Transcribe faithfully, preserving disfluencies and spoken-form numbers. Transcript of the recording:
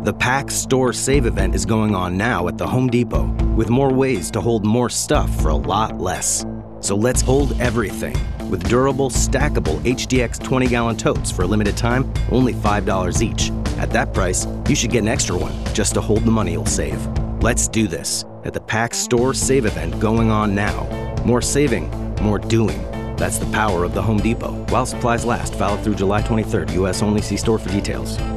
The Pack Store Save event is going on now at the Home Depot, with more ways to hold more stuff for a lot less. So let's hold everything with durable, stackable H D X twenty gallon totes for a limited time, only five dollars each. At that price, you should get an extra one just to hold the money you'll save. Let's do this at the Pack Store Save event going on now. More saving, more doing. That's the power of the Home Depot. While supplies last, valid through July twenty-third. U S only. See store for details.